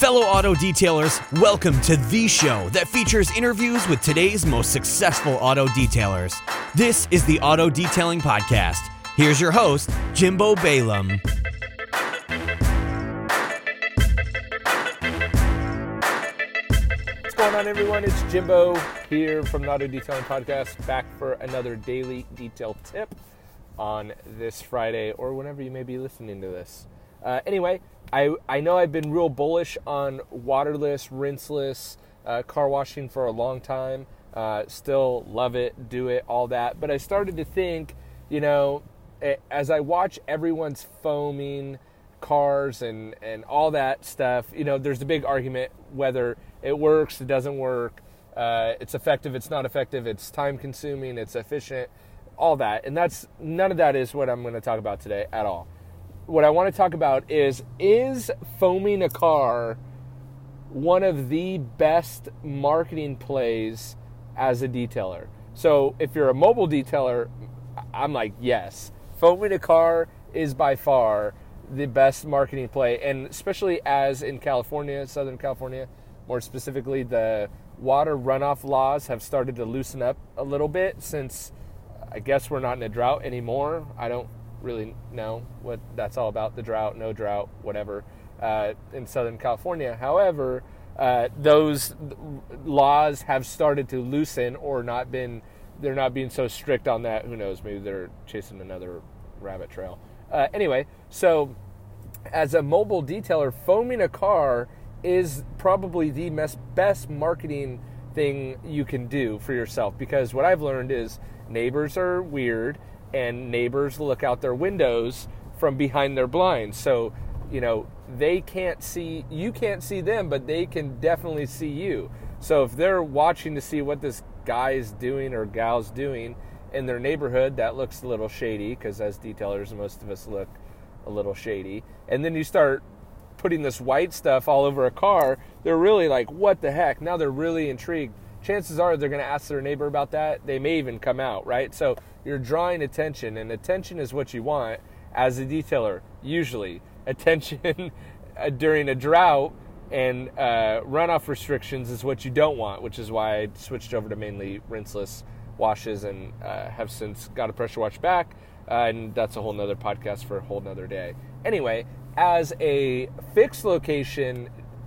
Fellow auto detailers, welcome to the show that features interviews with today's most successful auto detailers. This is the Auto Detailing Podcast. Here's your host, Jimbo Balaam. What's going on, everyone? It's Jimbo here from the Auto Detailing Podcast, back for another daily detail tip on this Friday or whenever you may be listening to this. Anyway, I know I've been real bullish on waterless, rinseless car washing for a long time. Still love it, do it, all that. But I started to think, as I watch everyone's foaming cars and all that stuff, there's a big argument whether it works, it doesn't work, it's effective, it's not effective, it's time consuming, it's efficient, all that. And none of that is what I'm going to talk about today at all. What I want to talk about is foaming a car one of the best marketing plays as a detailer? So if you're a mobile detailer, I'm like, yes. Foaming a car is by far the best marketing play, and especially as in California, Southern California, more specifically, the water runoff laws have started to loosen up a little bit since I guess we're not in a drought anymore. I don't really know what that's all about, the drought, no drought, whatever, in Southern California. However, those laws have started to loosen or they're not being so strict on that. Who knows, maybe they're chasing another rabbit trail. Anyway, so as a mobile detailer, foaming a car is probably the best marketing thing you can do for yourself, because what I've learned is neighbors are weird and neighbors look out their windows from behind their blinds. So, they can't see, you can't see them, but they can definitely see you. So if they're watching to see what this guy is doing or gal's doing in their neighborhood, that looks a little shady, because as detailers, most of us look a little shady. And then you start putting this white stuff all over a car, they're really like, what the heck? Now they're really intrigued. Chances are they're going to ask their neighbor about that. They may even come out, right? So you're drawing attention, and attention is what you want as a detailer. Usually, attention during a drought and runoff restrictions is what you don't want, which is why I switched over to mainly rinseless washes and have since got a pressure wash back. And that's a whole nother podcast for a whole nother day. Anyway, as a fixed location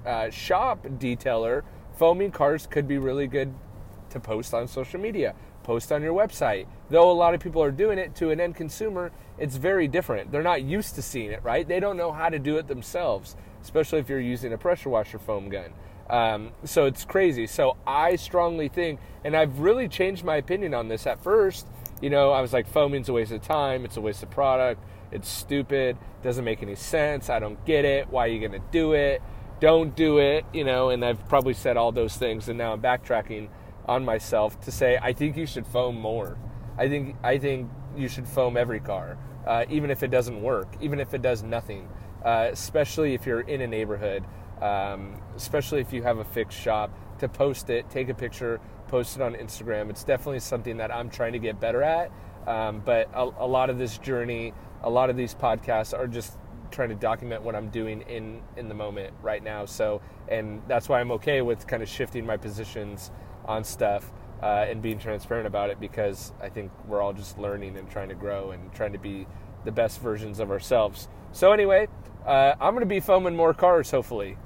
shop detailer, foaming cars could be really good to post on social media, post on your website. Though a lot of people are doing it, to an end consumer, it's very different. They're not used to seeing it, right? They don't know how to do it themselves, especially if you're using a pressure washer foam gun. So it's crazy. So I strongly think, and I've really changed my opinion on this. At first, I was like, foaming's a waste of time, it's a waste of product, it's stupid, doesn't make any sense, I don't get it, why are you going to do it? Don't do it, and I've probably said all those things, and now I'm backtracking on myself to say I think you should foam more. I think you should foam every car, even if it doesn't work, even if it does nothing, especially if you're in a neighborhood, especially if you have a fixed shop, to post it, take a picture, post it on Instagram. It's definitely something that I'm trying to get better at, but a lot of this journey, a lot of these podcasts are just trying to document what I'm doing in the moment right now. So, and that's why I'm okay with kind of shifting my positions on stuff and being transparent about it, because I think we're all just learning and trying to grow and trying to be the best versions of ourselves. So anyway, I'm going to be foaming more cars, hopefully.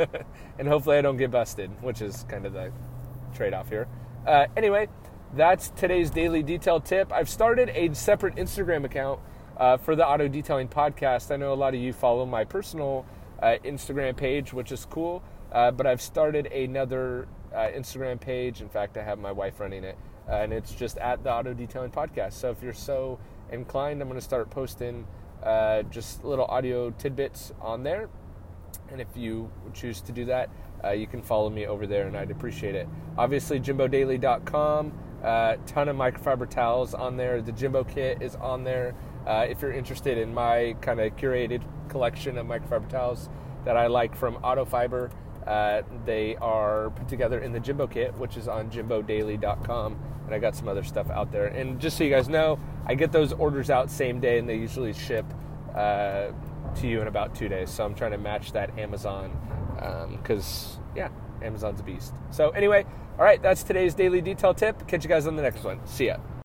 And hopefully I don't get busted, which is kind of the trade-off here. Anyway, that's today's daily detail tip. I've started a separate Instagram account for the Auto Detailing Podcast. I know a lot of you follow my personal Instagram page, which is cool, but I've started another Instagram page. In fact, I have my wife running it, and it's just at the Auto Detailing Podcast. So if you're so inclined, I'm going to start posting just little audio tidbits on there, and if you choose to do that, you can follow me over there, and I'd appreciate it. Obviously, JimboDaily.com, ton of microfiber towels on there. The Jimbo Kit is on there. If you're interested in my kind of curated collection of microfiber towels that I like from Autofiber, they are put together in the Jimbo Kit, which is on JimboDaily.com, and I got some other stuff out there. And just so you guys know, I get those orders out same day, and they usually ship to you in about 2 days. So I'm trying to match that Amazon because, Amazon's a beast. So anyway, all right, that's today's daily detail tip. Catch you guys on the next one. See ya.